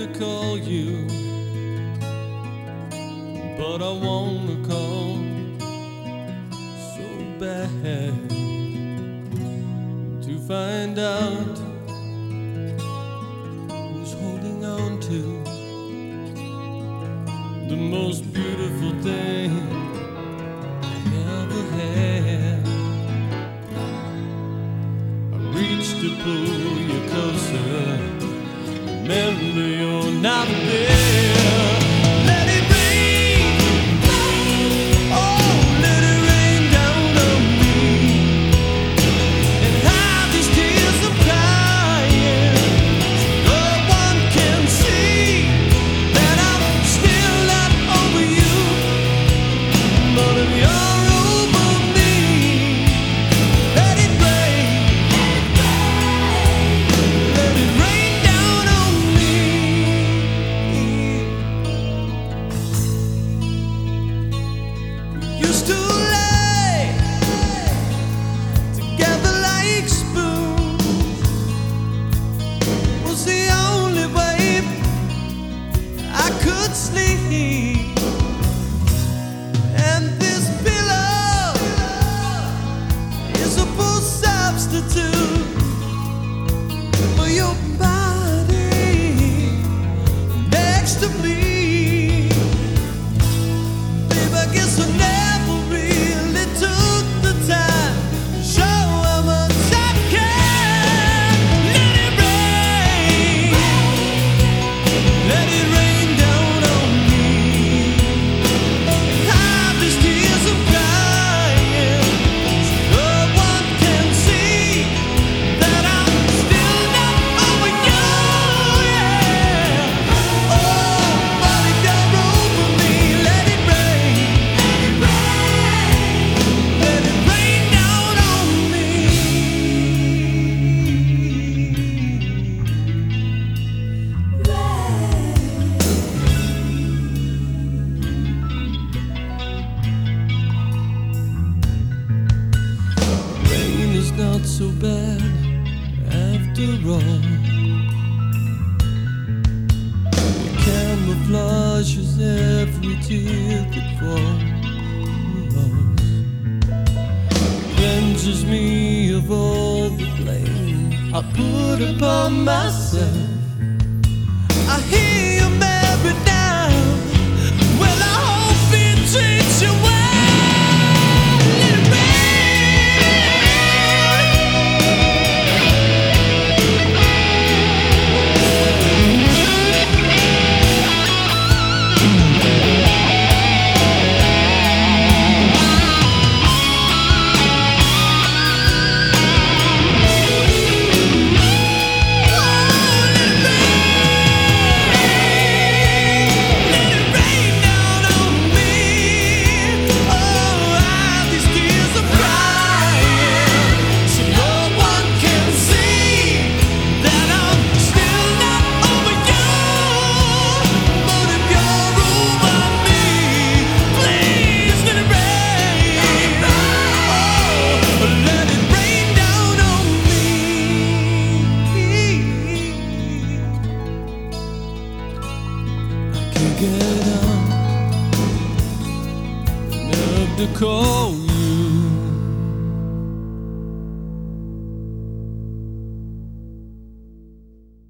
to call you, but I wanna call so bad to find out who's holding on to the most beautiful thing I ever had. I reached to pull you closer, remember you're not there. Let it rain, oh, let it rain down on me, and hide these tears I'm crying, so no one can see that I'm still not over you, but if you're over me, let it rain, let it rain down on me. We used to lay together like spoons, was the only way I could sleep. And this pillow is a poor substitute for your body next to me. Babe, I guess I never really took the time to show how much I care. Let it rain, let it rain down on me. Hide these tears I'm crying, so no one can see that I'm still not over you. Yeah. Oh, but if you're over me, let it rain, let it rain down on me. Rain is not so bad after all. It camouflages every tear that falls, cleanses me of all the blame I put upon myself. I hear you married now. Well, I hope it treats you well. Let it rain. Get up, enough to call you.